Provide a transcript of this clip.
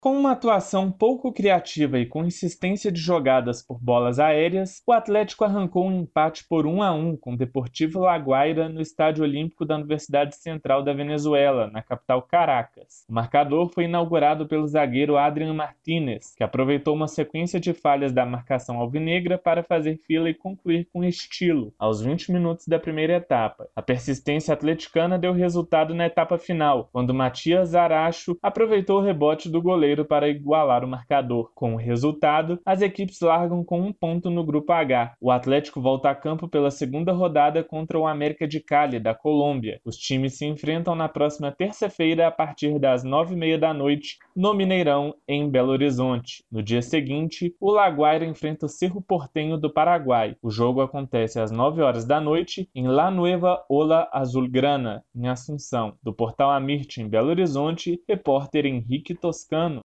Com uma atuação pouco criativa e com insistência de jogadas por bolas aéreas, o Atlético arrancou um empate por 1-1 com o Deportivo La Guaira no Estádio Olímpico da Universidade Central da Venezuela, na capital Caracas. O marcador foi inaugurado pelo zagueiro Adrian Martínez, que aproveitou uma sequência de falhas da marcação alvinegra para fazer fila e concluir com estilo, aos 20 minutos da primeira etapa. A persistência atleticana deu resultado na etapa final, quando Matias Aracho aproveitou o rebote do goleiro para igualar o marcador. Com o resultado, as equipes largam com 1 ponto no grupo H. O Atlético volta a campo pela segunda rodada contra o América de Cali, da Colômbia. Os times se enfrentam na próxima terça-feira a partir das 9h30 da noite, no Mineirão, em Belo Horizonte. No dia seguinte, o La Guaira enfrenta o Cerro Porteño do Paraguai. O jogo acontece às 9 horas da noite em La Nueva Ola Azulgrana, em Assunção. Do Portal Amirte, em Belo Horizonte, repórter Henrique Toscano.